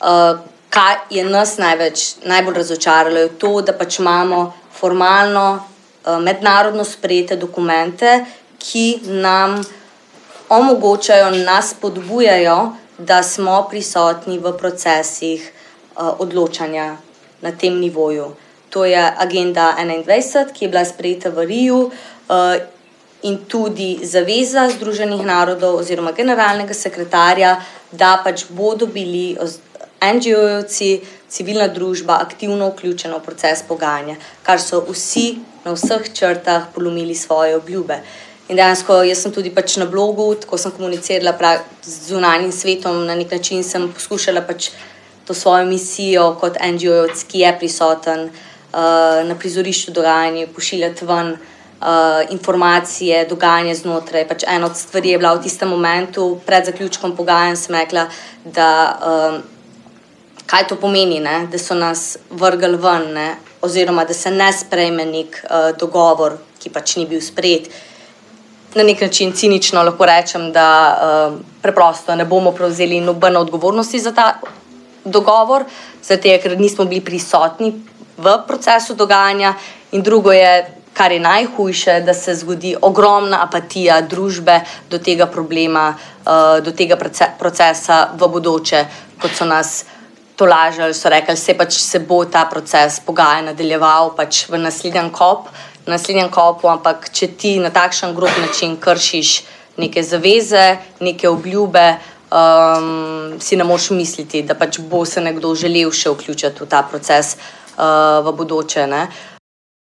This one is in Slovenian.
Kaj je nas najbolj razočaralo, je to, da pač imamo formalno mednarodno sprejete dokumente, ki nam omogočajo, nas spodbujajo, da smo prisotni v procesih odločanja na tem nivoju. To je Agenda 21, ki je bila sprejeta v Riu, in tudi zaveza Združenih narodov oziroma generalnega sekretarja, da pač bodo bili NGO-jevci, civilna družba aktivno vključena v proces pogajanja, kar so vsi na vseh črtah polomili svoje obljube. In dejansko jaz sem tudi pač na blogu, tako sem komunicirala z zunanjim svetom, na nek način sem poskušala pač to svojo misijo kot NGO-jevc, ki je prisoten na prizorišču dogajanja, pošiljati ven informacije, dogajanje znotraj. Pač ena od stvari je bila v tistem momentu, pred zaključkom pogajanj sem rekla, da kaj to pomeni, ne? Da so nas vrgli ven, ne? Oziroma, da se ne sprejme nek dogovor, ki pač ni bil sprejet. Na nek način cinično lahko rečem, da preprosto ne bomo prevzeli nobene odgovornosti za ta dogovor, zato ker nismo bili prisotni v procesu dogajanja, in drugo je, kar je najhujše, da se zgodi ogromna apatija družbe do tega problema, do tega procesa v bodoče, kot so nas tolažili, so rekli, se bo ta proces pogajanj nadaljeval pač v naslednjem kopu, ampak če ti na takšen grob način kršiš neke zaveze, neke obljube, si ne moreš misliti, da pač bo se nekdo želel še vključiti v ta proces v bodoče, ne.